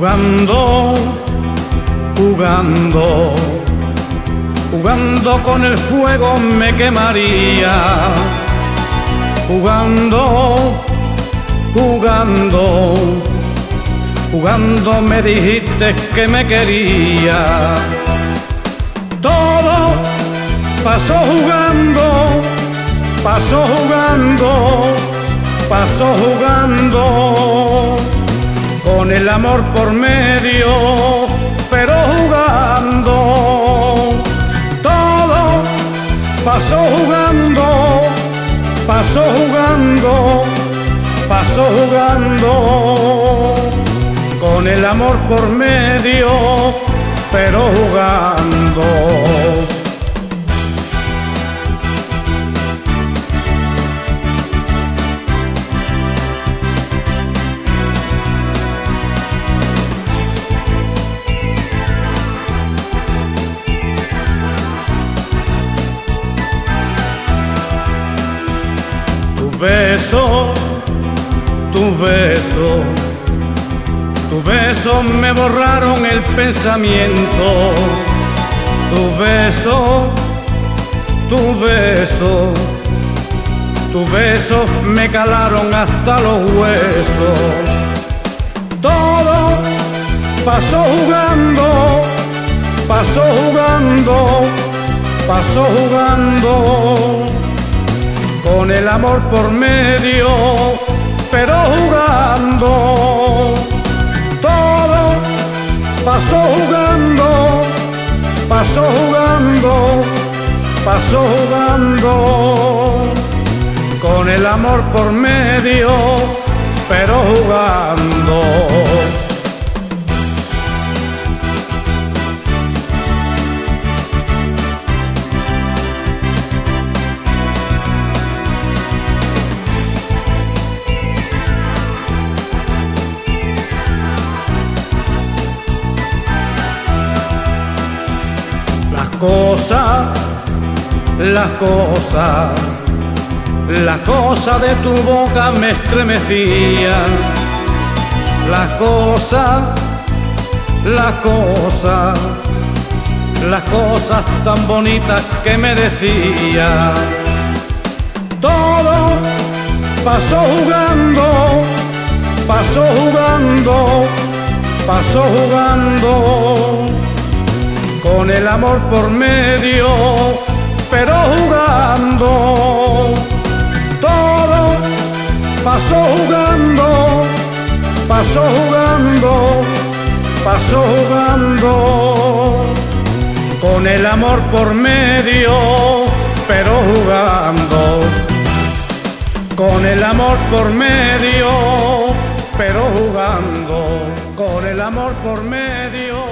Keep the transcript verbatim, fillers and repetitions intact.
Jugando, jugando, jugando con el fuego me quemaría. Jugando, jugando, jugando me dijiste que me quería. Todo pasó jugando, pasó jugando, pasó jugando, con el amor por medio, pero jugando. Todo pasó jugando, pasó jugando, pasó jugando, con el amor por medio, pero jugando. Tu beso, tu beso, tu beso me borraron el pensamiento. Tu beso, tu beso, tu beso me calaron hasta los huesos. Todo pasó jugando, pasó jugando, pasó jugando, con el amor por medio, pero jugando. Todo pasó jugando, pasó jugando, pasó jugando, con el amor por medio, pero jugando. Las cosas, las cosas, las cosas de tu boca me estremecían. Las cosas, las cosas, las cosas tan bonitas que me decías. Todo pasó jugando, pasó jugando, pasó jugando, con el amor por medio, pero jugando. Todo pasó jugando, pasó jugando, pasó jugando, con el amor por medio, pero jugando. Con el amor por medio, pero jugando, con el amor por medio.